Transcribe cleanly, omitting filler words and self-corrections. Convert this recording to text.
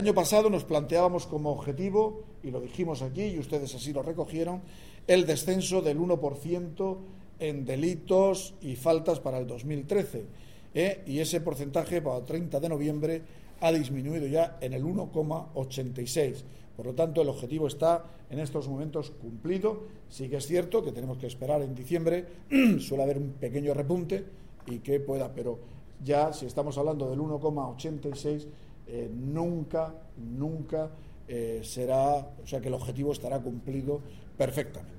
El año pasado nos planteábamos como objetivo, y lo dijimos aquí y ustedes así lo recogieron, el descenso del 1% en delitos y faltas para el 2013. Y ese porcentaje para el 30 de noviembre ha disminuido ya en el 1,86. Por lo tanto, el objetivo está en estos momentos cumplido. Sí que es cierto que tenemos que esperar en diciembre, suele haber un pequeño repunte y que pueda, pero ya si estamos hablando del 1,86, nunca será, o sea que el objetivo estará cumplido perfectamente.